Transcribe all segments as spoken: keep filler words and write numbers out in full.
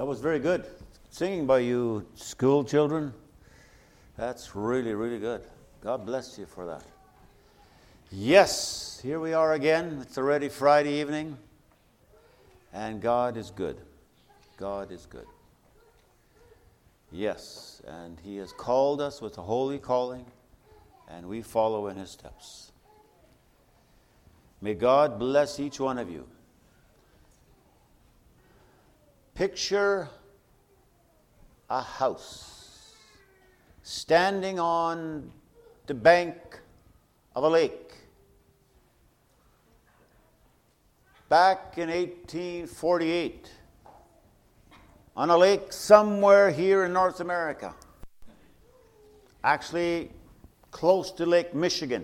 That was very good. Singing by you school children. That's really, really good. God bless you for that. Yes, here we are again. It's already Friday evening. And God is good. God is good. Yes, and He has called us with a holy calling, and we follow in His steps. May God bless each one of you. Picture a house standing on the bank of a lake. Back in eighteen forty-eight, on a lake somewhere here in North America, actually close to Lake Michigan.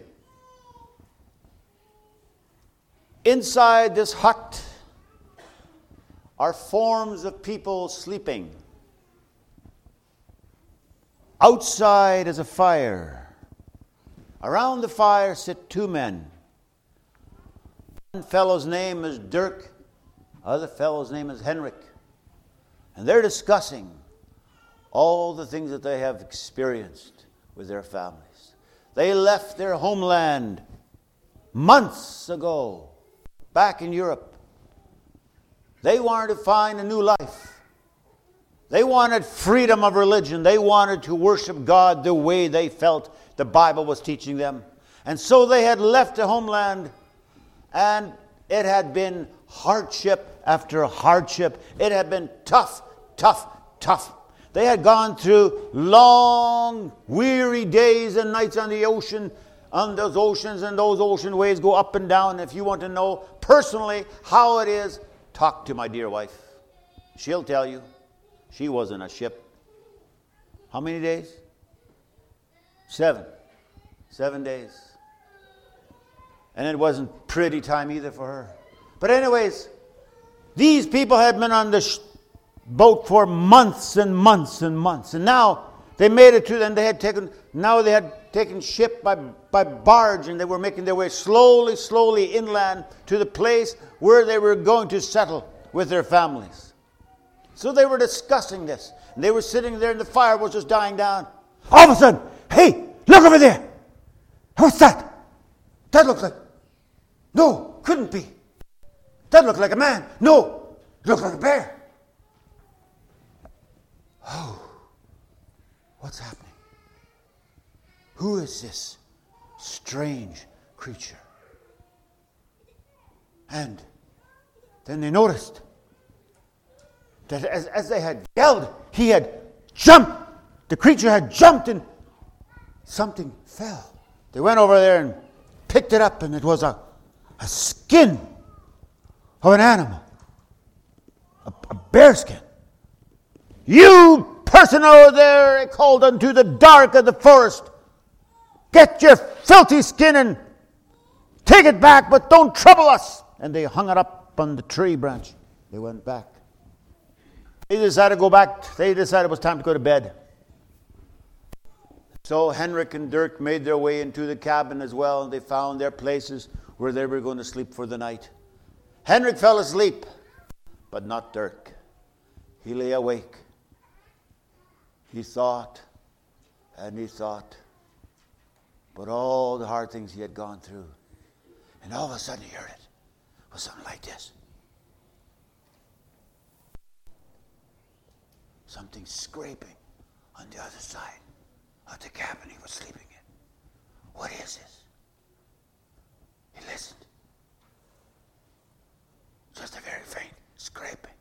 Inside this hut are forms of people sleeping. Outside is a fire. Around the fire sit two men. One fellow's name is Dirk. Other fellow's name is Henrik. And they're discussing all the things that they have experienced with their families. They left their homeland months ago, back in Europe. They wanted to find a new life. They wanted freedom of religion. They wanted to worship God the way they felt the Bible was teaching them. And so they had left the homeland, and it had been hardship after hardship. It had been tough, tough, tough. They had gone through long, weary days and nights on the ocean, on those oceans, and those ocean waves go up and down. If you want to know personally how it is, talk to my dear wife. She'll tell you. She was in a ship. How many days? Seven. Seven days. And it wasn't pretty time either for her. But anyways, these people had been on the sh- boat for months and months and months. And now they made it to, and they had taken, now they had taken ship by, by barge, and they were making their way slowly, slowly inland to the place where they were going to settle with their families. So they were discussing this. And they were sitting there, and the fire was just dying down. All of a sudden, hey, look over there. What's that? That looks like... No, couldn't be. That looked like a man. No, it looked like a bear. Oh, what's happening? Who is this strange creature? And then they noticed that as, as they had yelled, he had jumped. The creature had jumped and something fell. They went over there and picked it up, and it was a, a skin of an animal. A, a bear skin. You person over there, they called unto the dark of the forest. Get your filthy skin and take it back, but don't trouble us. And they hung it up on the tree branch. They went back. They decided to go back. They decided it was time to go to bed. So Henrik and Dirk made their way into the cabin as well, and they found their places where they were going to sleep for the night. Henrik fell asleep, but not Dirk. He lay awake. He thought, and he thought, but all the hard things he had gone through. And all of a sudden he heard it. It was something like this. Something scraping on the other side of the cabin he was sleeping in. What is this? He listened. Just a very faint scraping.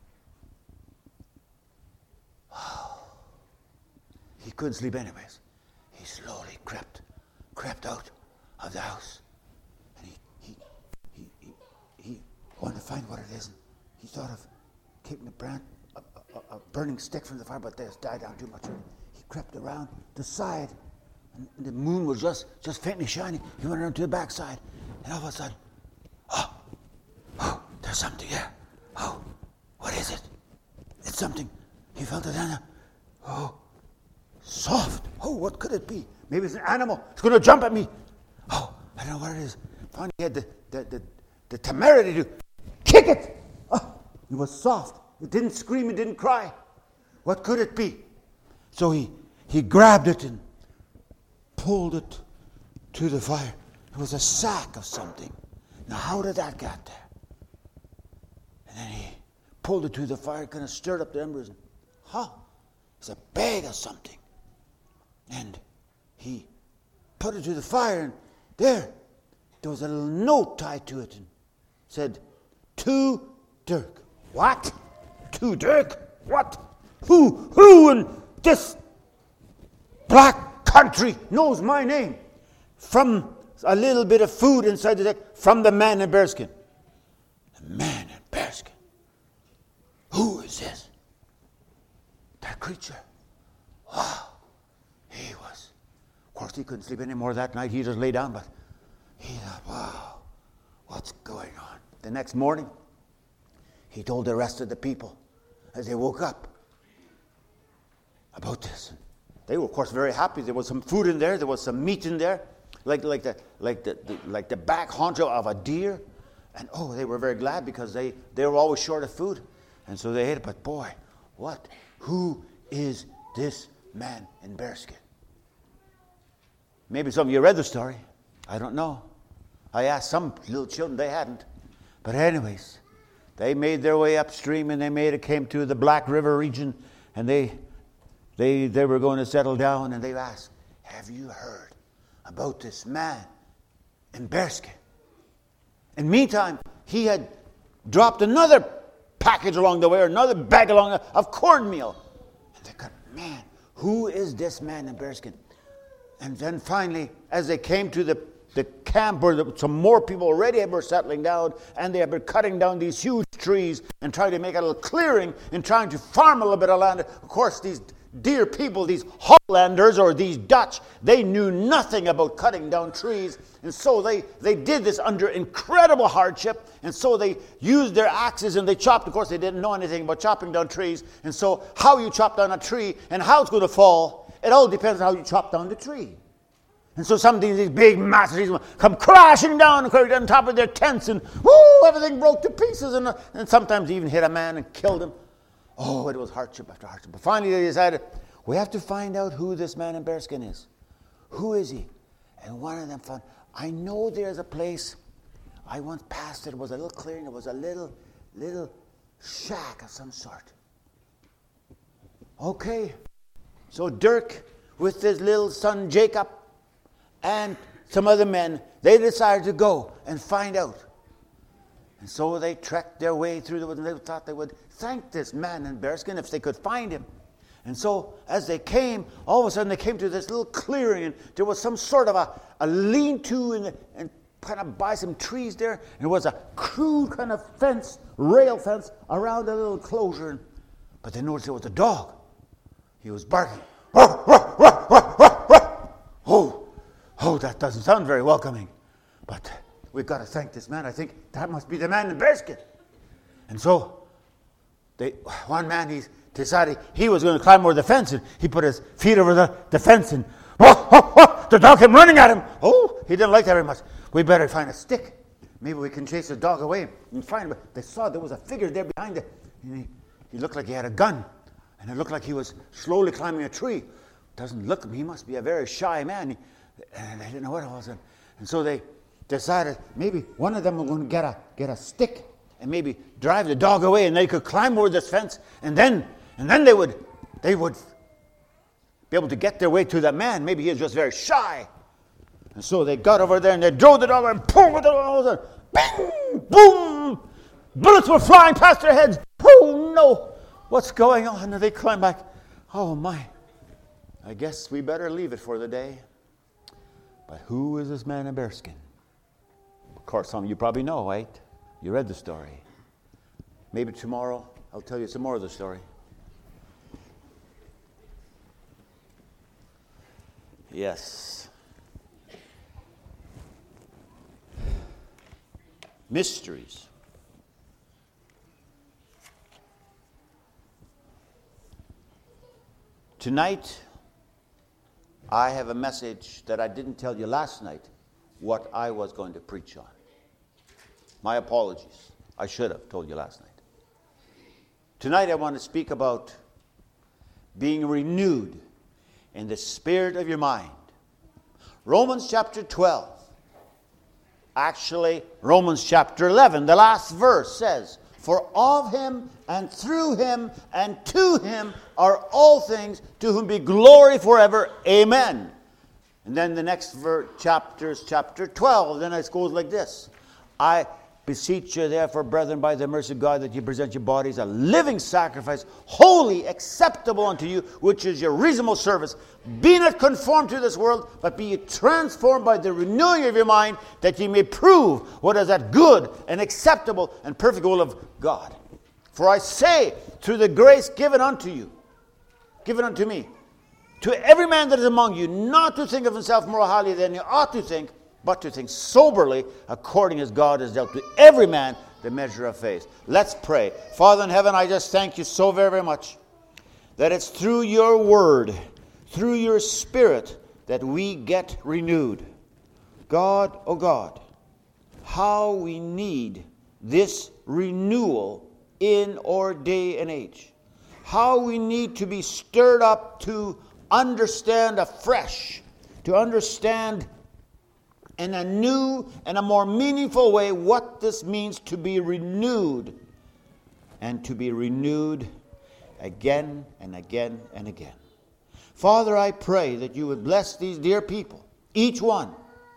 Oh. He couldn't sleep anyways. He slowly crept, crept out of the house. And he, he, he, he, he wanted to find what it is. And he thought of keeping a branch, a, a, a burning stick from the fire, but this died down too much. He crept around the side, and the moon was just, just faintly shining. He went around to the backside, and all of a sudden, oh, oh, there's something there. Oh, what is it? It's something. He felt it down there. Oh, soft. Oh, what could it be? Maybe it's an animal. It's going to jump at me. Oh, I don't know what it is. Finally, he had the, the, the, the temerity to kick it. Oh, it was soft. It didn't scream, it didn't cry. What could it be? So he, he grabbed it and pulled it to the fire. It was a sack of something. Now, how did that get there? And then he pulled it to the fire, kind of stirred up the embers. And, huh? It's a bag of something. And he put it to the fire, and there, there was a little note tied to it, and said, "To Dirk." What? To Dirk? What? Who? Who in this black country knows my name? From a little bit of food inside the deck, from the man in bearskin. The man in bearskin. Who is this? That creature. Wow. He was. Of course, he couldn't sleep anymore that night. He just lay down, but he thought, wow, what's going on? The next morning, he told the rest of the people as they woke up about this. They were, of course, very happy. There was some food in there. There was some meat in there, like like the like the, the like the back haunch of a deer. And oh, they were very glad because they, they were always short of food, and so they ate it. But boy, what? Who is this man in bearskin? Maybe some of you read the story. I don't know. I asked some little children, they hadn't. But anyways, they made their way upstream, and they made it came to the Black River region, and they they they were going to settle down, and they asked, "Have you heard about this man in bearskin?" In the meantime, he had dropped another package along the way, or another bag along the, of cornmeal. And they got, man, who is this man in bearskin? And then finally, as they came to the, the camp where the, some more people already were settling down, and they had been cutting down these huge trees and trying to make a little clearing and trying to farm a little bit of land. Of course, these dear people, these Hollanders or these Dutch, they knew nothing about cutting down trees. And so they, they did this under incredible hardship. And so they used their axes and they chopped. Of course, they didn't know anything about chopping down trees. And so how you chop down a tree and how it's going to fall, it all depends on how you chop down the tree. And so some of these big massive trees come crashing down on top of their tents, and whoo, everything broke to pieces. And, and sometimes even hit a man and killed him. Oh, it was hardship after hardship. But finally they decided, we have to find out who this man in bearskin is. Who is he? And one of them found, I know there's a place. I once passed it. It was a little clearing. It was a little, little shack of some sort. Okay. So Dirk, with his little son Jacob, and some other men, they decided to go and find out. And so they trekked their way through the woods, and they thought they would thank this man in bearskin if they could find him. And so as they came, all of a sudden they came to this little clearing, and there was some sort of a, a lean-to and, and kind of by some trees there. And there was a crude kind of fence, rail fence, around a little closure. But they noticed there was a dog. He was barking. Oh, oh, that doesn't sound very welcoming. But we've got to thank this man. I think that must be the man in bearskin. And so they, one man, he decided he was going to climb over the fence, and he put his feet over the, the fence, and oh, oh, oh, the dog came running at him. Oh, he didn't like that very much. We better find a stick. Maybe we can chase the dog away and find him. But they saw there was a figure there behind it. And he, he looked like he had a gun, and it looked like he was slowly climbing a tree. Doesn't look, he must be a very shy man. He, and they didn't know what it was. And, and so they decided maybe one of them was going to get a get a stick and maybe drive the dog away, and they could climb over this fence, and then and then they would they would be able to get their way to that man. Maybe he was just very shy. And so they got over there and they drove the dog and pulled it over. Bing, boom! Bullets were flying past their heads. Oh no! What's going on? And they climbed back. Oh my! I guess we better leave it for the day. But who is this man in bearskin? Of course, some of you probably know, right? You read the story. Maybe tomorrow I'll tell you some more of the story. Yes. Mysteries. Tonight, I have a message that I didn't tell you last night what I was going to preach on. My apologies. I should have told you last night. Tonight I want to speak about being renewed in the spirit of your mind. Romans chapter twelve. Actually, Romans chapter eleven, the last verse says, "For of him and through him and to him are all things, to whom be glory forever. Amen." And then the next verse, chapter is chapter twelve. Then it goes like this. "I beseech you, therefore, brethren, by the mercy of God, that you present your bodies a living sacrifice, holy, acceptable unto you, which is your reasonable service. Be not conformed to this world, but be ye transformed by the renewing of your mind, that ye may prove what is that good and acceptable and perfect will of God. For I say, through the grace given unto you, given unto me, to every man that is among you, not to think of himself more highly than he ought to think, but to think soberly, according as God has dealt to every man the measure of faith." Let's pray. Father in heaven, I just thank you so very, very much that it's through your word, through your spirit, that we get renewed. God, oh God, how we need this renewal in our day and age. How we need to be stirred up to understand afresh, to understand in a new and a more meaningful way what this means to be renewed, and to be renewed again and again and again. Father, I pray that you would bless these dear people, each one,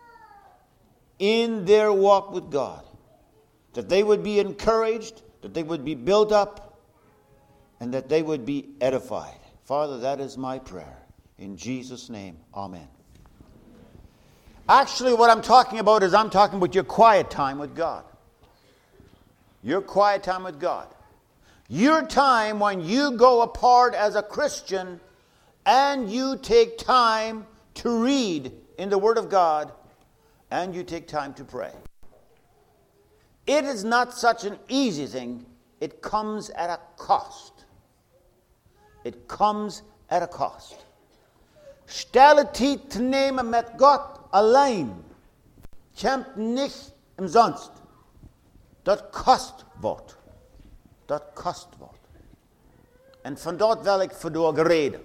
in their walk with God, that they would be encouraged, that they would be built up, and that they would be edified. Father, that is my prayer. In Jesus' name, amen. Actually, what I'm talking about is I'm talking about your quiet time with God. Your quiet time with God. Your time when you go apart as a Christian and you take time to read in the Word of God and you take time to pray. It is not such an easy thing. It comes at a cost. It comes at a cost. Stelle tijd te nemen met God alleen. Kämp nicht umsonst. Dat kost wat. Dat kost wat. En van dat wil ik voor gereden.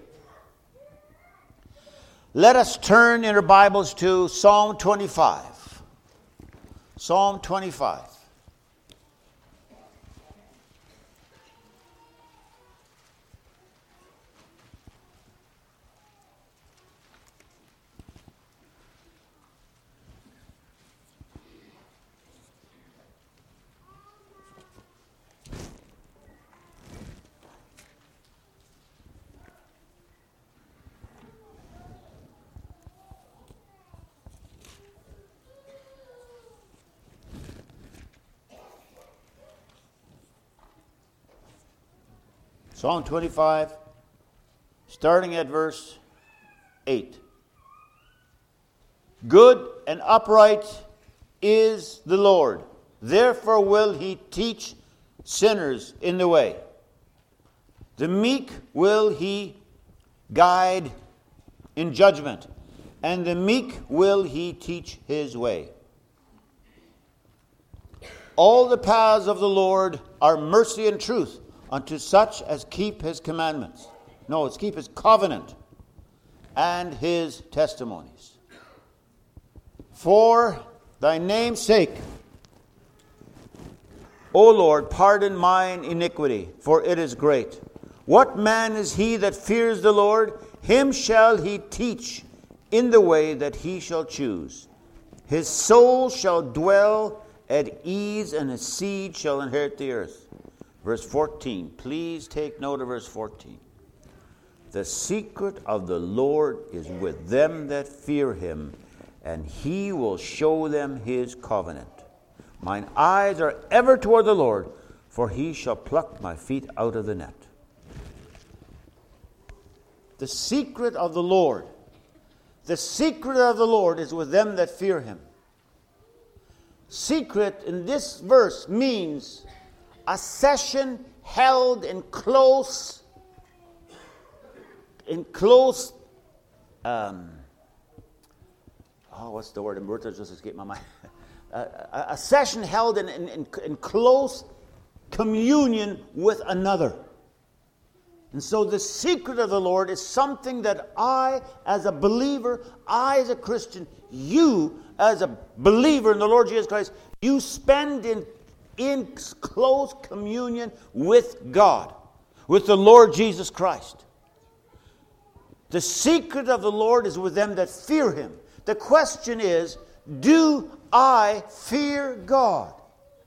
Let us turn in our Bibles to Psalm twenty-five. Psalm twenty-five. Psalm twenty-five, starting at verse eight. Good and upright is the Lord. Therefore will he teach sinners in the way. The meek will he guide in judgment, and the meek will he teach his way. All the paths of the Lord are mercy and truth unto such as keep his commandments. No, it's keep his covenant and his testimonies. For thy name's sake, O Lord, pardon mine iniquity, for it is great. What man is he that fears the Lord? Him shall he teach in the way that he shall choose. His soul shall dwell at ease, and his seed shall inherit the earth. Verse fourteen. Please take note of verse fourteen. The secret of the Lord is with them that fear him, and he will show them his covenant. Mine eyes are ever toward the Lord, for he shall pluck my feet out of the net. The secret of the Lord. The secret of the Lord is with them that fear him. Secret in this verse means a session held in close, in close, um, oh, what's the word? The word just escaped my mind. a, a session held in, in, in, in close communion with another. And so the secret of the Lord is something that I, as a believer, I, as a Christian, you, as a believer in the Lord Jesus Christ, you spend in, in close communion with God, with the Lord Jesus Christ. The secret of the Lord is with them that fear Him. The question is, do I fear God?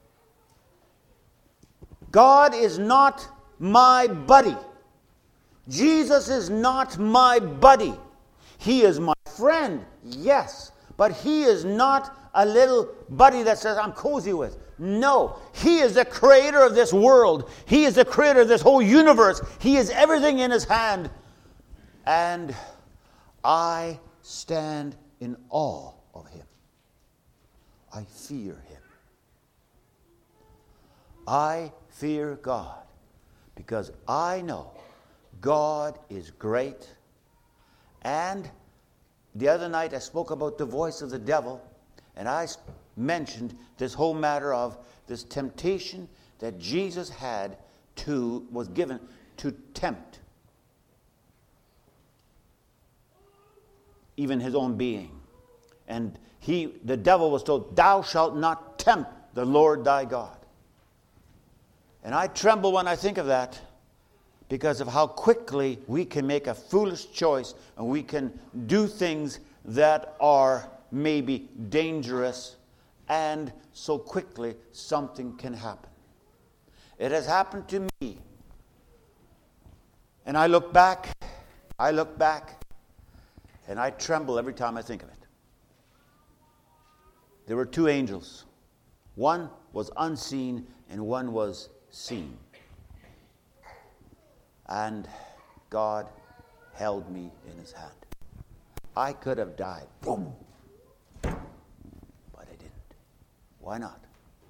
God is not my buddy. Jesus is not my buddy. He is my friend, yes, but He is not a little buddy that says I'm cozy with. No, He is the creator of this world. He is the creator of this whole universe. He is everything in His hand. And I stand in awe of Him. I fear Him. I fear God because I know God is great. And the other night I spoke about the voice of the devil, and I mentioned this whole matter of this temptation that Jesus had to, was given to tempt even His own being. And he, the devil was told, thou shalt not tempt the Lord thy God. And I tremble when I think of that, because of how quickly we can make a foolish choice and we can do things that are maybe dangerous, and so quickly something can happen. It has happened to me. And I look back, I look back, and I tremble every time I think of it. There were two angels. One was unseen and one was seen. And God held me in His hand. I could have died. Boom. But I didn't. Why not?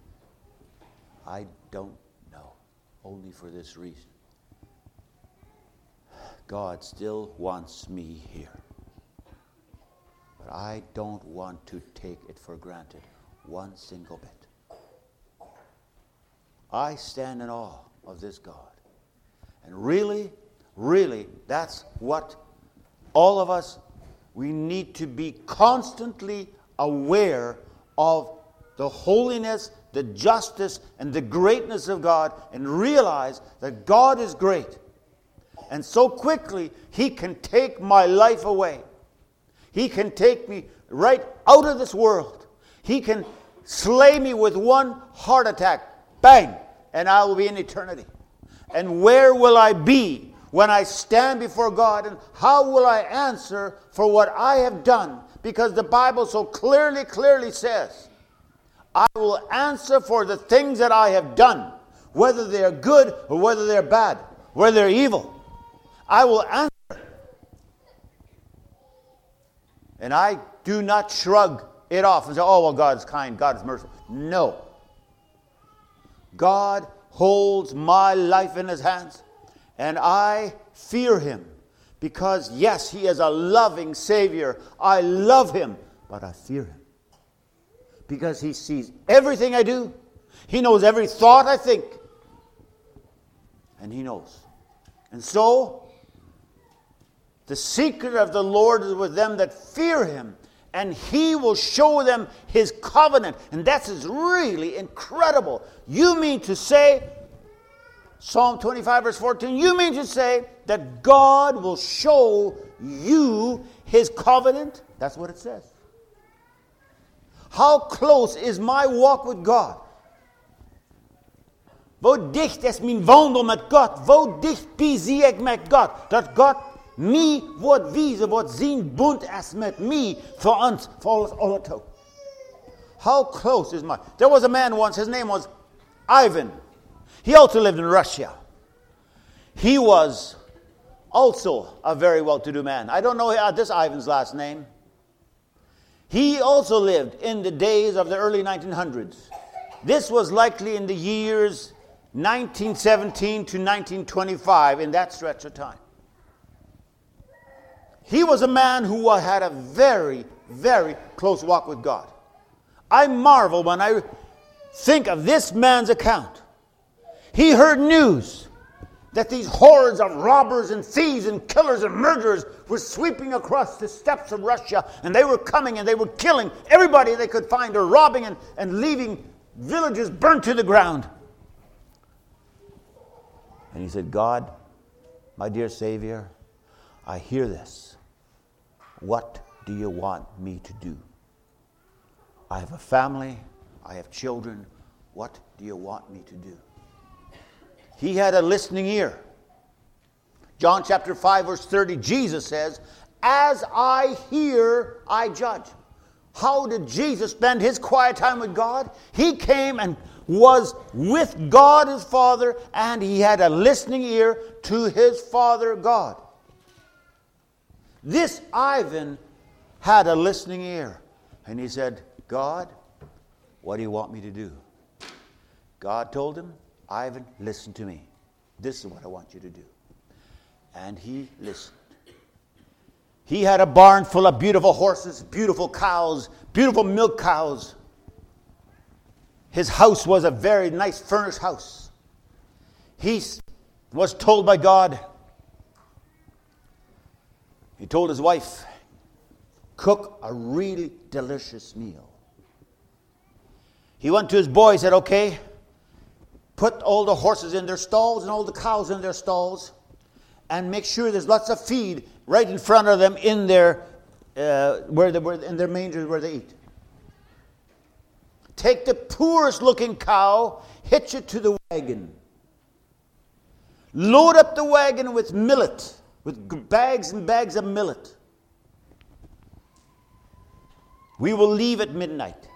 I don't know. Only for this reason. God still wants me here. But I don't want to take it for granted one single bit. I stand in awe of this God. And really, really, that's what all of us, we need to be constantly aware of the holiness, the justice, and the greatness of God, and realize that God is great. And so quickly, He can take my life away. He can take me right out of this world. He can slay me with one heart attack. Bang! And I will be in eternity. And where will I be when I stand before God? And how will I answer for what I have done? Because the Bible so clearly, clearly says, I will answer for the things that I have done, whether they are good or whether they're bad, whether they're evil. I will answer. And I do not shrug it off and say, oh, well, God is kind, God is merciful. No. God holds my life in His hands, and I fear Him because, yes, He is a loving Savior. I love Him, but I fear Him because He sees everything I do. He knows every thought I think, and He knows. And so, the secret of the Lord is with them that fear Him, and He will show them His covenant. And that is really incredible. You mean to say, Psalm twenty-five verse fourteen, you mean to say that God will show you His covenant? That's what it says. How close is my walk with God? Hvor dicht is mijn wandel met God? Hvor dichtbij zie ik met God? Dat God mij wordt wijzen, wordt zien bond is met mij voor ons, voor ons alle toe. How close is my... There was a man once, his name was Ivan. He also lived in Russia. He was also a very well-to-do man. I don't know this Ivan's last name. He also lived in the days of the early nineteen hundreds. This was likely in the years nineteen seventeen to nineteen twenty-five, in that stretch of time. He was a man who had a very, very close walk with God. I marvel when I think of this man's account. He heard news that these hordes of robbers and thieves and killers and murderers were sweeping across the steppes of Russia, and they were coming and they were killing everybody they could find, or robbing and, and leaving villages burnt to the ground. And he said, God, my dear Savior, I hear this. What do you want me to do? I have a family. I have children. What do you want me to do? He had a listening ear. John chapter five, verse thirty, Jesus says, as I hear, I judge. How did Jesus spend his quiet time with God? He came and was with God his Father, and he had a listening ear to his Father God. This Ivan had a listening ear. And he said, God, what do you want me to do? God told him, Ivan, listen to me. This is what I want you to do. And he listened. He had a barn full of beautiful horses, beautiful cows, beautiful milk cows. His house was a very nice furnished house. He was told by God, he told his wife, cook a really delicious meal. He went to his boy, he said, okay, put all the horses in their stalls and all the cows in their stalls, and make sure there's lots of feed right in front of them in their uh, where they were in their mangers where they eat. Take the poorest looking cow, hitch it to the wagon. Load up the wagon with millet, with bags and bags of millet. We will leave at midnight.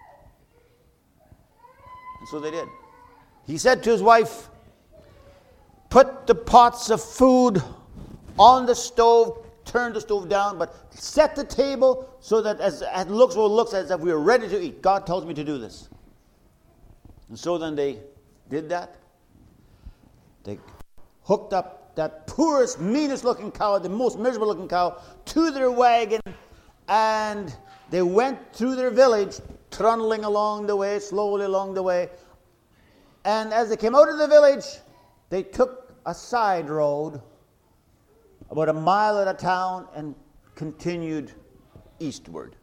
And so they did. He said to his wife, put the pots of food on the stove, turn the stove down, but set the table so that as it looks, well, it looks as if we are ready to eat. God tells me to do this. And so then they did that. They hooked up that poorest, meanest looking cow, the most miserable looking cow, to their wagon, and they went through their village, trundling along the way, slowly along the way. And as they came out of the village, they took a side road about a mile out of town and continued eastward.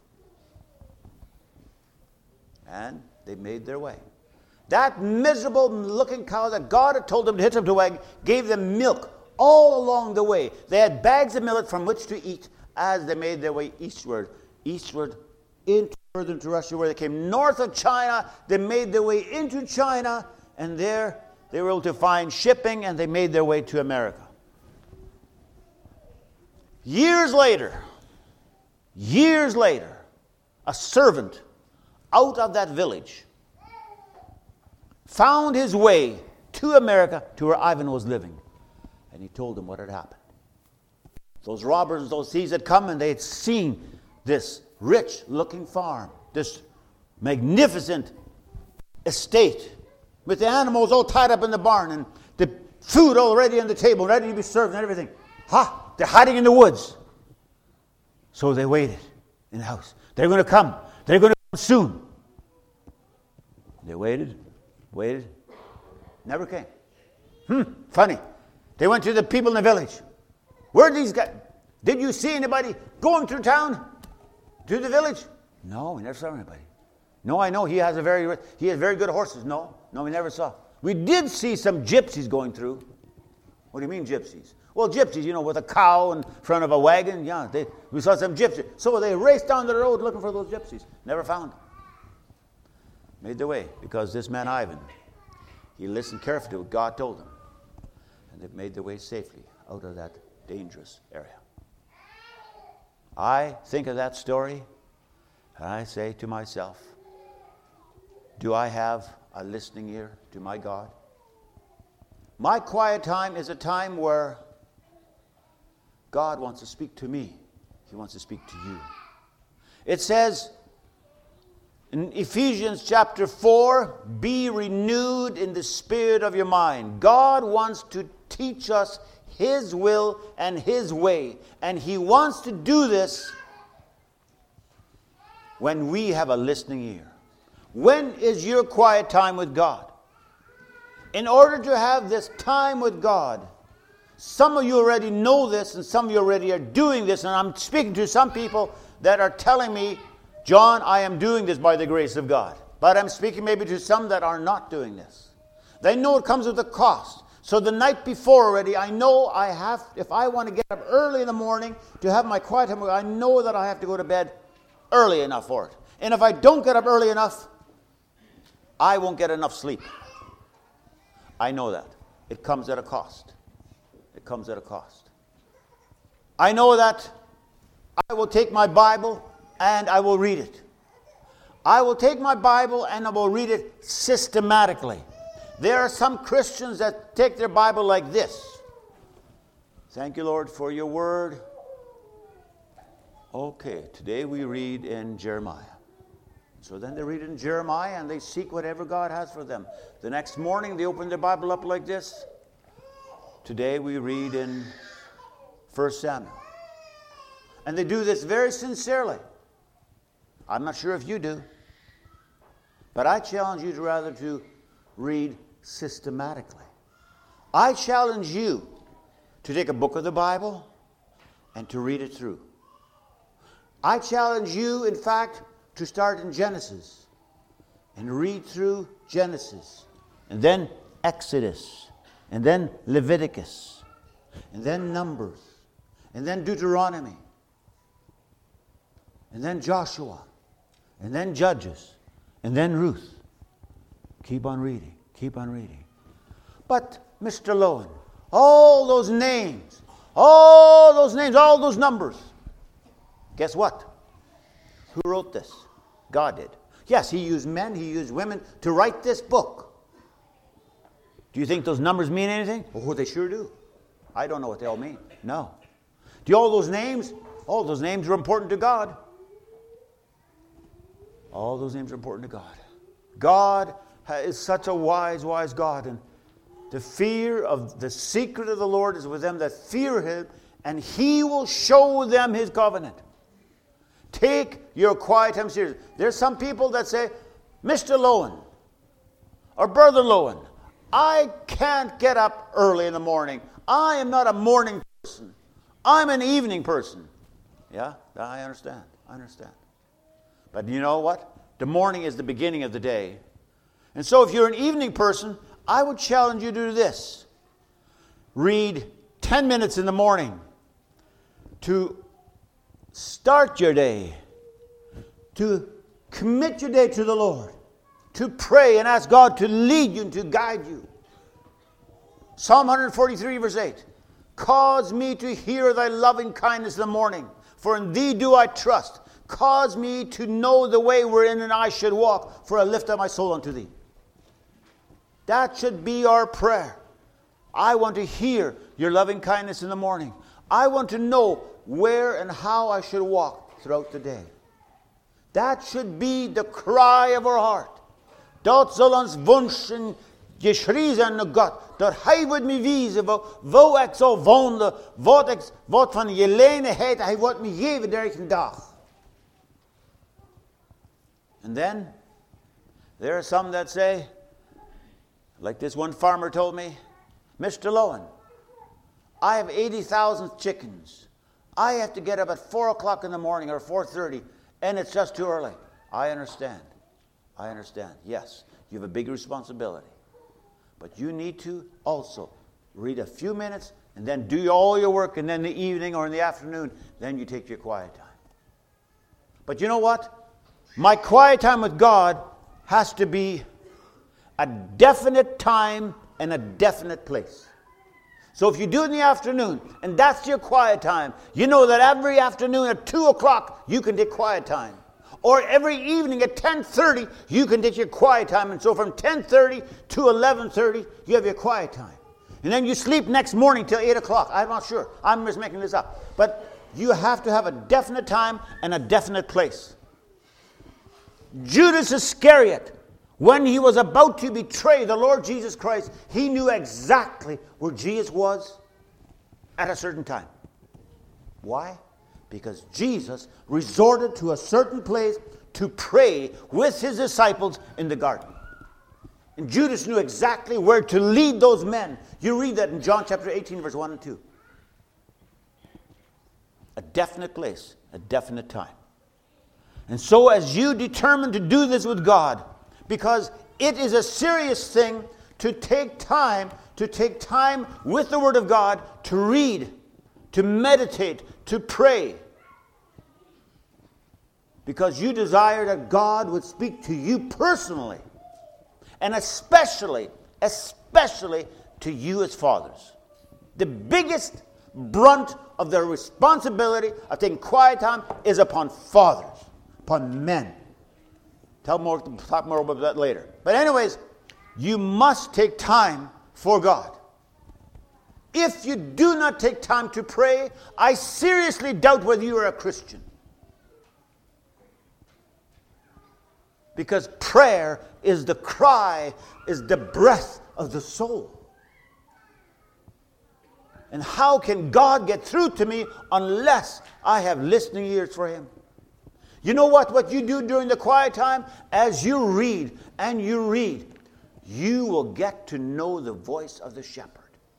And they made their way. That miserable looking cow that God had told them to hitch up to a wagon gave them milk all along the way. They had bags of millet from which to eat as they made their way eastward. Eastward into further into Russia, where they came north of China. They made their way into China, and there they were able to find shipping, and they made their way to America. Years later, years later, a servant out of that village found his way to America, to where Ivan was living. And he told them what had happened. Those robbers, those thieves had come, and they had seen this rich-looking farm, this magnificent estate, with the animals all tied up in the barn, and the food all ready on the table, ready to be served and everything. Ha! They're hiding in the woods. So they waited in the house. They're going to come. They're going to come soon. They waited, waited. Never came. Hmm, funny. They went to the people in the village. Where are these guys? Did you see anybody going through town to the village? No, we never saw anybody. No, I know he has a very he has very good horses. No, no, we never saw. We did see some gypsies going through. What do you mean gypsies? Well, gypsies, you know, with a cow in front of a wagon. Yeah, they, we saw some gypsies. So they raced down the road looking for those gypsies. Never found them. Made their way, because this man Ivan, he listened carefully to what God told him. And they made their way safely out of that dangerous area. I think of that story, and I say to myself, do I have a listening ear to my God? My quiet time is a time where God wants to speak to me. He wants to speak to you. It says in Ephesians chapter four, be renewed in the spirit of your mind. God wants to teach us His will and His way. And He wants to do this when we have a listening ear. When is your quiet time with God? In order to have this time with God, some of you already know this, and some of you already are doing this, and I'm speaking to some people that are telling me, John, I am doing this by the grace of God. But I'm speaking maybe to some that are not doing this. They know it comes with a cost. So the night before already, I know I have, if I want to get up early in the morning to have my quiet time, I know that I have to go to bed early enough for it. And if I don't get up early enough, I won't get enough sleep. I know that. It comes at a cost. It comes at a cost. I know that I will take my Bible and I will read it. I will take my Bible and I will read it systematically. There are some Christians that take their Bible like this. Thank you, Lord, for your word. Okay, today we read in Jeremiah. So then they read in Jeremiah and they seek whatever God has for them. The next morning they open their Bible up like this. Today we read in First Samuel. And they do this very sincerely. I'm not sure if you do. But I challenge you to rather to read systematically. I challenge you to take a book of the Bible and to read it through. I challenge you, in fact, to start in Genesis and read through Genesis, and then Exodus, and then Leviticus, and then Numbers, and then Deuteronomy, and then Joshua, and then Judges, and then Ruth. Keep on reading, keep on reading. But, Mister Lowen, all those names, all those names, all those numbers, guess what? Who wrote this? God did. Yes, he used men, he used women to write this book. Do you think those numbers mean anything? Oh, they sure do. I don't know what they all mean. No. Do all those names? All those names are important to God. All those names are important to God. God is such a wise, wise God. And the fear of the secret of the Lord is with them that fear him, and he will show them his covenant. Take your quiet time seriously. There's some people that say, Mister Lowen, or Brother Lowen, I can't get up early in the morning. I am not a morning person. I'm an evening person. Yeah, I understand. I understand. But you know what? The morning is the beginning of the day. And so if you're an evening person, I would challenge you to do this. Read ten minutes in the morning to start your day, to commit your day to the Lord, to pray and ask God to lead you and to guide you. Psalm one forty-three, verse eight. Cause me to hear thy loving kindness in the morning, for in thee do I trust. Cause me to know the way wherein I should walk, for I lift up my soul unto thee. That should be our prayer. I want to hear your loving kindness in the morning. I want to know where and how I should walk throughout the day. That should be the cry of our heart. Dat zal ons wunsch en geschrie zijn naar God. Dat hij wordt me wijzen waar ik zal wonen. Wat, ik, wat van je lenigheid hij wordt me geven deze dag. And then, there are some that say, like this one farmer told me, Mister Lowen, I have eighty thousand chickens. I have to get up at four o'clock in the morning or four thirty, and it's just too early. I understand. I understand. Yes, you have a big responsibility. But you need to also read a few minutes and then do all your work, and then in the evening or in the afternoon, then you take your quiet time. But you know what? My quiet time with God has to be a definite time and a definite place. So if you do it in the afternoon, and that's your quiet time, you know that every afternoon at two o'clock, you can take quiet time. Or every evening at ten thirty, you can take your quiet time. And so from ten thirty to eleven thirty, you have your quiet time. And then you sleep next morning till eight o'clock. I'm not sure. I'm just making this up. But you have to have a definite time and a definite place. Judas Iscariot, when he was about to betray the Lord Jesus Christ, he knew exactly where Jesus was at a certain time. Why? Because Jesus resorted to a certain place to pray with his disciples in the garden. And Judas knew exactly where to lead those men. You read that in John chapter eighteen, verse one and two. A definite place, a definite time. And so as you determine to do this with God, because it is a serious thing to take time, to take time with the Word of God, to read, to meditate, to pray. Because you desire that God would speak to you personally. And especially, especially to you as fathers. The biggest brunt of their responsibility of taking quiet time is upon fathers, upon men. Tell more, talk more about that later. But anyways, you must take time for God. If you do not take time to pray, I seriously doubt whether you are a Christian. Because prayer is the cry, is the breath of the soul. And how can God get through to me unless I have listening ears for Him? You know what? What you do during the quiet time, as you read and you read, you will get to know the voice of the shepherd.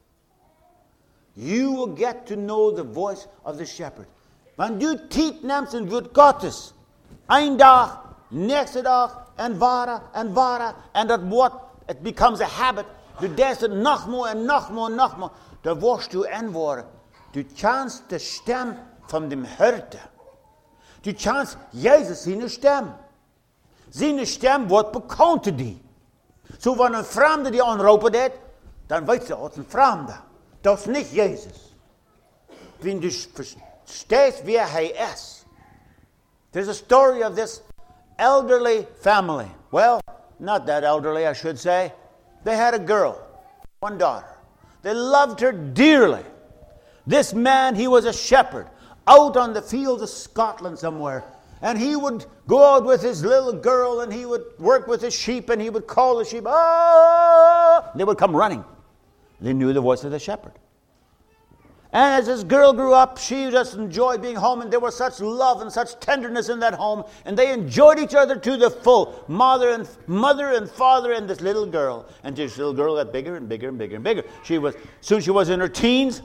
You will get to know the voice of the shepherd. Want du tijd neemt en wordt Gottes. Een dag, next dag, en vara, en vara. And that what it becomes a habit. Du des het nog meer en nog meer en nog meer. Daar worst du en worden. Du kennst de stem van de Hirte. Du kennst Jezus zijn stem. Zijn stem wordt bekend te die. Zo wanneer een vreemde die aanroepen deed, dan weet ze, het is een vreemde. Dat is niet Jezus. Wenn du verstehst wie hij is. There's a story of this elderly family. Well, not that elderly, I should say. They had a girl, one daughter. They loved her dearly. This man, he was a shepherd out on the fields of Scotland somewhere. And he would go out with his little girl and he would work with his sheep and he would call the sheep, ah! They would come running. They knew the voice of the shepherd. And as this girl grew up, she just enjoyed being home, and there was such love and such tenderness in that home, and they enjoyed each other to the full. Mother and mother and father and this little girl. And this little girl got bigger and bigger and bigger and bigger. She was soon she was in her teens.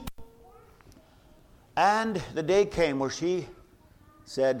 And the day came where she said,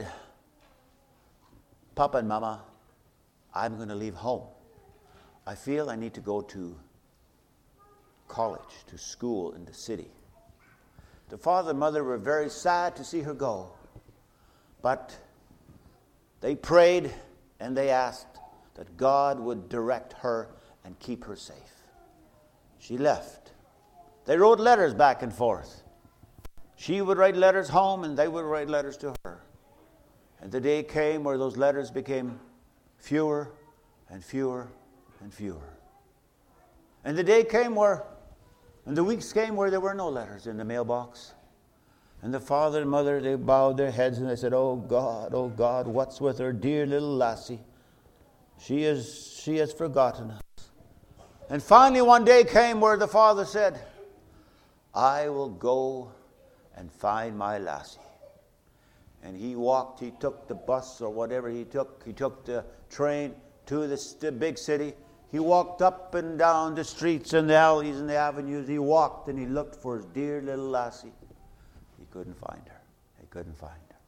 Papa and Mama, I'm going to leave home. I feel I need to go to college, to school in the city. The father and mother were very sad to see her go. But they prayed and they asked that God would direct her and keep her safe. She left. They wrote letters back and forth. She would write letters home and they would write letters to her. And the day came where those letters became fewer and fewer and fewer. And the day came where And the weeks came where there were no letters in the mailbox. And the father and mother, they bowed their heads and they said, oh God, oh God, what's with her dear little lassie? She is, she has forgotten us. And finally one day came where the father said, I will go and find my lassie. And he walked, he took the bus or whatever he took, he took the train to the, the big city. He walked up and down the streets and the alleys and the avenues. He walked and he looked for his dear little lassie. He couldn't find her. He couldn't find her.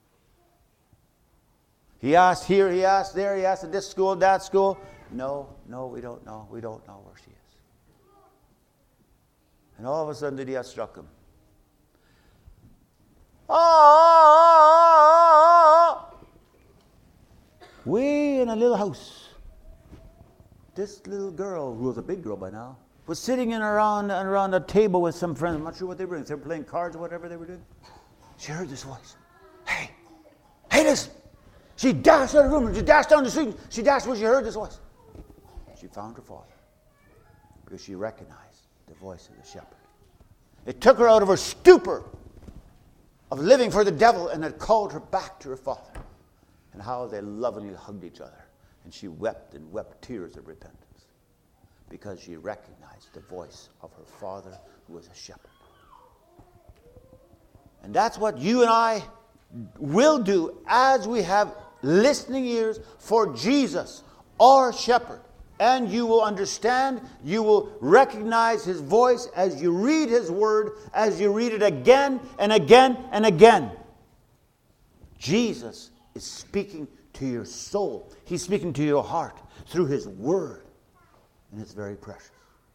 He asked here, he asked there, he asked at this school, that school. No, no, we don't know. We don't know where she is. And all of a sudden the idea struck him. Ah! Way in a little house. This little girl, who was a big girl by now, was sitting in around around a table with some friends. I'm not sure what they were doing. They were playing cards or whatever they were doing. She heard this voice. Hey, hey, listen. She dashed out of the room and she dashed down the street. She dashed where she heard this voice. She found her father because she recognized the voice of the shepherd. It took her out of her stupor of living for the devil and it called her back to her father. And how they lovingly hugged each other. And she wept and wept tears of repentance because she recognized the voice of her father who was a shepherd. And that's what you and I will do as we have listening ears for Jesus, our shepherd. and you will understand, you will recognize His voice as you read His Word, as you read it again and again and again. Jesus is speaking to your soul. He's speaking to your heart through His Word. And it's very precious.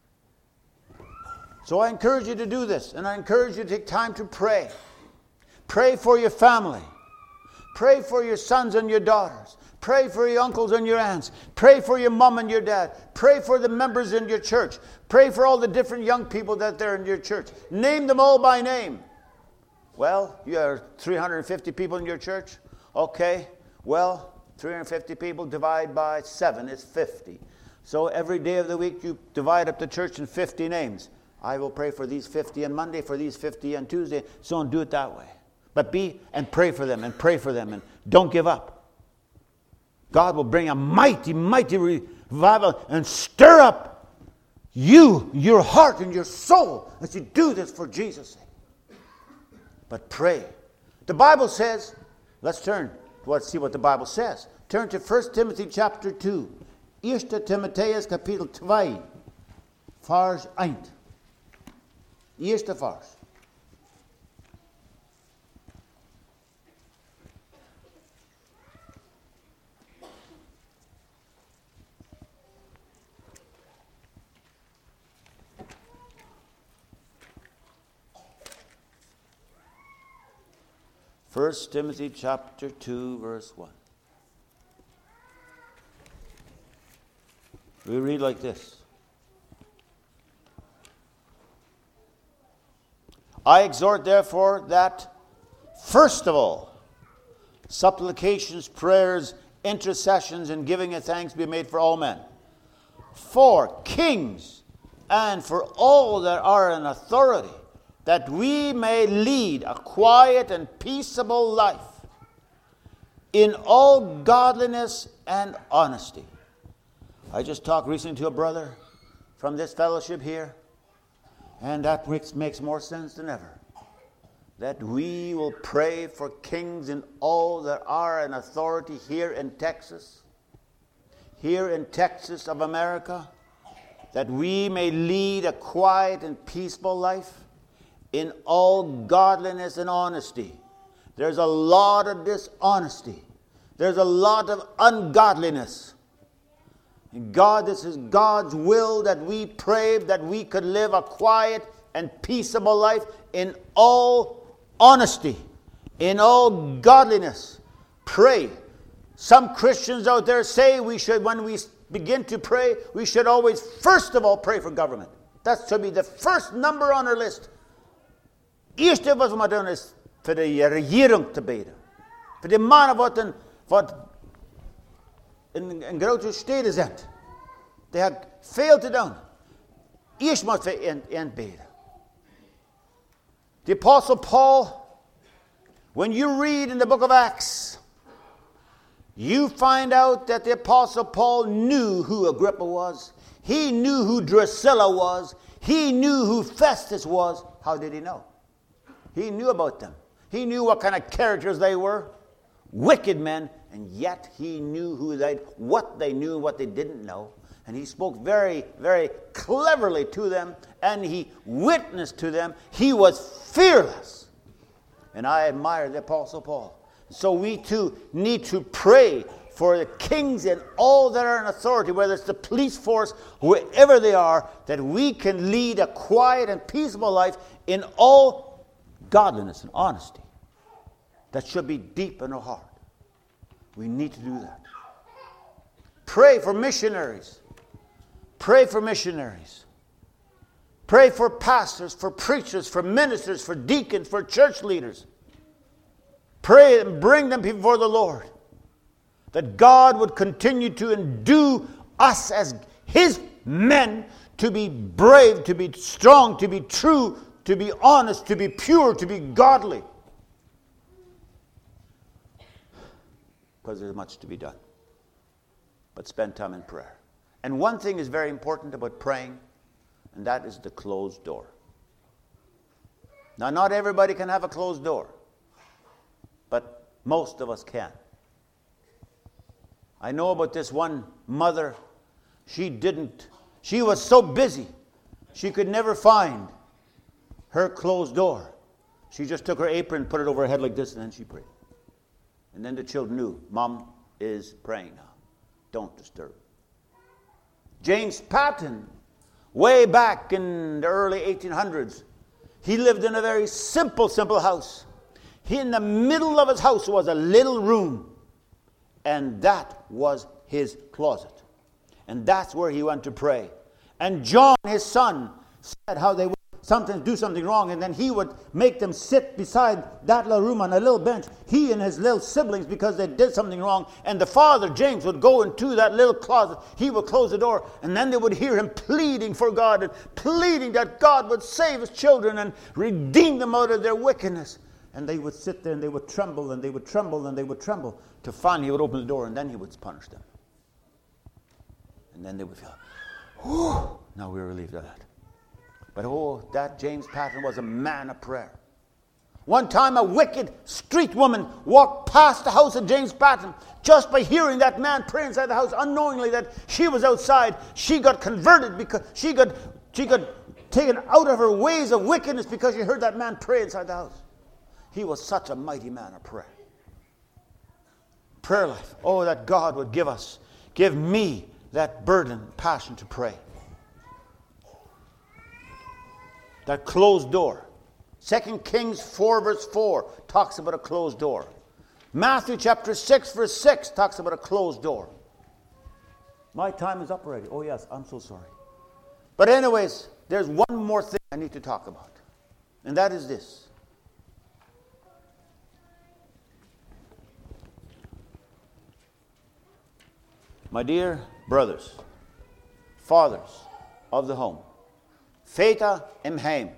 So I encourage you to do this, and I encourage you to take time to pray. Pray for your family. Pray for your sons and your daughters. Pray for your uncles and your aunts. Pray for your mom and your dad. Pray for the members in your church. Pray for all the different young people that are in your church. Name them all by name. Well, you have three hundred fifty people in your church? Okay. Well, three hundred fifty people divide by seven is fifty. So every day of the week you divide up the church in fifty names. I will pray for these fifty on Monday, for these fifty on Tuesday. So on, do it that way. But be and pray for them and pray for them and don't give up. God will bring a mighty, mighty revival and stir up you, your heart and your soul as you do this for Jesus' sake. But pray. The Bible says, let's turn to what, see what the Bible says. Turn to First Timothy chapter two. Eerste Timotheus kapitel twee. Vers one. Eerste vers. First Timothy chapter two, verse one. We read like this. I exhort, therefore, that, first of all, supplications, prayers, intercessions, and giving of thanks be made for all men, for kings, and for all that are in authority, that we may lead a quiet and peaceable life in all godliness and honesty. I just talked recently to a brother from this fellowship here, and that makes, makes more sense than ever. That we will pray for kings and all that are in authority here in Texas, here in Texas of America, that we may lead a quiet and peaceful life in all godliness and honesty. There's a lot of dishonesty. There's a lot of ungodliness. And God, this is God's will that we pray that we could live a quiet and peaceable life in all honesty, in all godliness. Pray. Some Christians out there say we should, when we begin to pray, we should always first of all pray for government. That should be the first number on our list. Eerste wat we maar doen is voor de regering te bidden. Voor de mannen wat, in, wat in, in grote steden zijn. Die hebben veel te doen. Eerst moet we in bidden. The Apostle Paul, when you read in the book of Acts, you find out that the Apostle Paul knew who Agrippa was. He knew who Drusilla was. He knew who Festus was. How did he know? He knew about them. He knew what kind of characters they were. Wicked men. And yet he knew who they, what they knew and what they didn't know. And he spoke very, very cleverly to them. And he witnessed to them. He was fearless. And I admire the Apostle Paul. So we too need to pray for the kings and all that are in authority, whether it's the police force, wherever they are, that we can lead a quiet and peaceable life in all godliness and honesty. That should be deep in our heart. We need to do that. Pray for missionaries. Pray for missionaries. Pray for pastors, for preachers, for ministers, for deacons, for church leaders. Pray and bring them before the Lord. That God would continue to endue us as His men to be brave, to be strong, to be true, to be honest, to be pure, to be godly. Because there's much to be done. But spend time in prayer. And one thing is very important about praying, and that is the closed door. Now, not everybody can have a closed door, but most of us can. I know about this one mother she didn't, she was so busy, she could never find her closed door. She just took her apron, put it over her head like this, and then she prayed. And then the children knew, Mom is praying now. Don't disturb. James Patton, way back in the early eighteen hundreds, he lived in a very simple, simple house. He, in the middle of his house was a little room, and that was his closet. And that's where he went to pray. And John, his son, said how they would sometimes do something wrong, and then he would make them sit beside that little room on a little bench, he and his little siblings, because they did something wrong. And the father, James, would go into that little closet. He would close the door, and then they would hear him pleading for God, and pleading that God would save his children and redeem them out of their wickedness. And they would sit there, and they would tremble, and they would tremble, and they would tremble, till finally he would open the door, and then he would punish them. And then they would feel, whew, now we're relieved of that. But oh, that James Patton was a man of prayer. One time a wicked street woman walked past the house of James Patton. Just by hearing that man pray inside the house, unknowingly that she was outside, she got converted because she got, she got taken out of her ways of wickedness because she heard that man pray inside the house. He was such a mighty man of prayer. Prayer life. Oh, that God would give us, give me that burden, passion to pray. That closed door. Second Kings four verse four talks about a closed door. Matthew chapter six verse six talks about a closed door. My time is up already. Oh yes, I'm so sorry. But anyways, there's one more thing I need to talk about. And that is this. My dear brothers, fathers of the home, Feta im heim.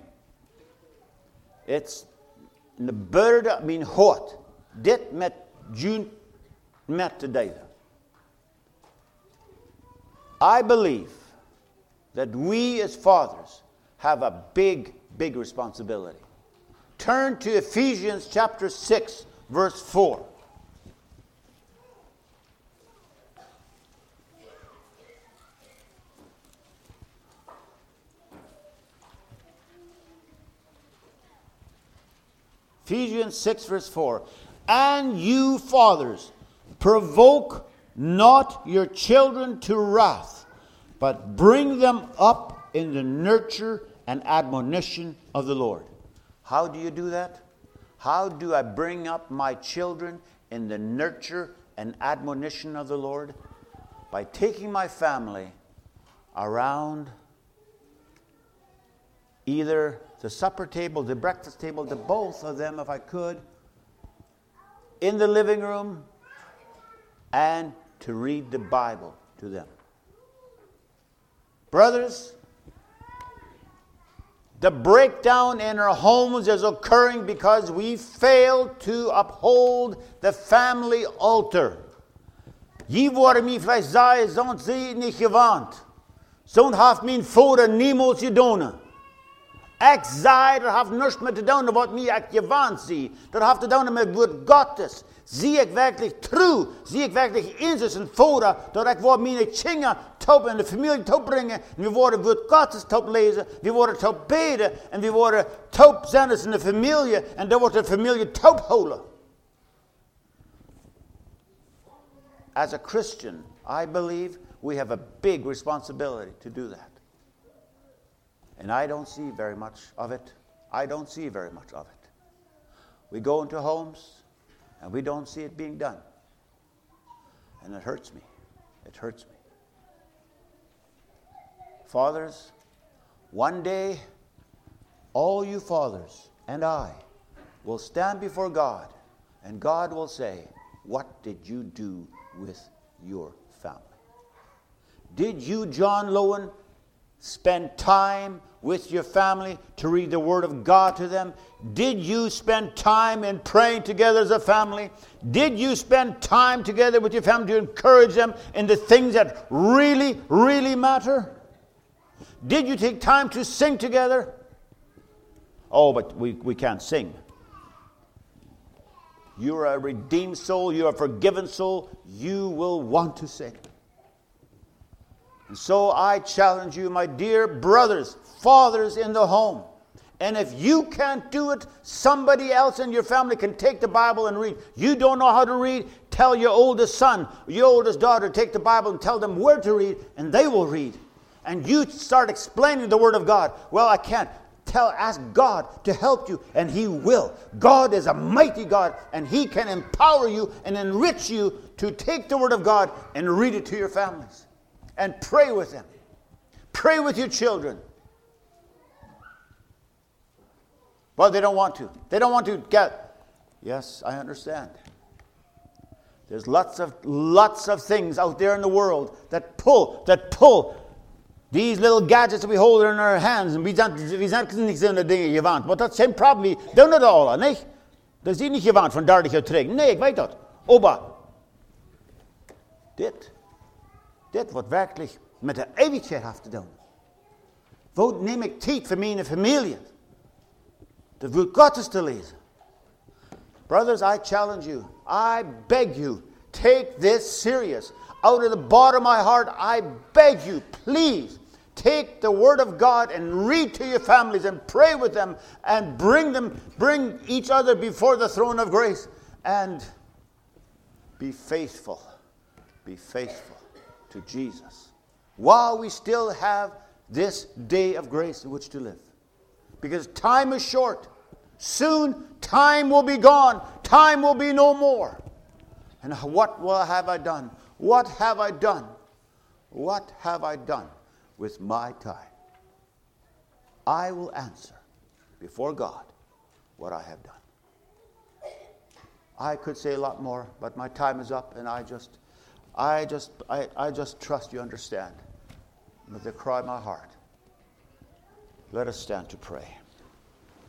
It's de burde min hart. Dit met June met today. I believe that we as fathers have a big, big responsibility. Turn to Ephesians chapter six, verse four. Ephesians six verse four. And you fathers, provoke not your children to wrath, but bring them up in the nurture and admonition of the Lord. How do you do that? How do I bring up my children in the nurture and admonition of the Lord? By taking my family around either the supper table, the breakfast table, the both of them if I could, in the living room, and to read the Bible to them. Brothers, the breakdown in our homes is occurring because we fail to uphold the family altar. Je worden mij vielleicht zei, zo'n zie niet gewaand. Zo'n heeft mijn vader niemals gedaan. Ik zei, dat heeft niets met te doen wat mij ik gewaand zie. Dat heeft te doen met het woord Gottes. Zie ik werkelijk true, zie ik werkelijk in zijn vader, dat ik voor mijn kinderen top in de familie top brengen. En we worden het woord Gottes top lezen, we worden top beden, en we worden top zenders in de familie, en dan wordt de familie top houden. As a Christian, I believe we have a big responsibility to do that. And I don't see very much of it. I don't see very much of it. We go into homes, and we don't see it being done. And it hurts me. It hurts me. Fathers, one day, all you fathers and I will stand before God, and God will say, what did you do with your family? Did you, John Lowen, spend time with your family to read the Word of God to them? Did you spend time in praying together as a family? Did you spend time together with your family to encourage them in the things that really, really matter? Did you take time to sing together? Oh, but we, we can't sing. You're a redeemed soul. You're a forgiven soul. You will want to sing. And so I challenge you, my dear brothers, fathers in the home. And if you can't do it, somebody else in your family can take the Bible and read. You don't know how to read, tell your oldest son, your oldest daughter, take the Bible and tell them where to read, and they will read. And you start explaining the Word of God. Well, I can't. Tell, ask God to help you, and He will. God is a mighty God, and He can empower you and enrich you to take the Word of God and read it to your families. And pray with them. Pray with your children. Well, they don't want to. They don't want to get. Yes, I understand. There's lots of lots of things out there in the world that pull, that pull these little gadgets that we hold in our hands. And we zijn, we zijn niet zo'n dingen gewend. Maar dat zijn probably, doen het al, niet? Dat is niet gewend van dertig jaar terug. Nee, ik weet dat. Opa. Dit. Dit wordt werkelijk met de eeuwigheid af te doen. Wat neem ik tijd voor mijn familie? Het woord Gottes te lezen. Brothers, I challenge you. I beg you. Take this serious. Out of the bottom of my heart, I beg you, please, take the Word of God and read to your families and pray with them and bring them, bring each other before the throne of grace and be faithful. Be faithful to Jesus while we still have this day of grace in which to live. Because time is short. Soon, time will be gone. Time will be no more. And what will have I done? What have I done? What have I done with my time? I will answer before God what I have done. I could say a lot more, but my time is up, and I just, I just, I, I just trust you understand. With the cry of my heart, let us stand to pray.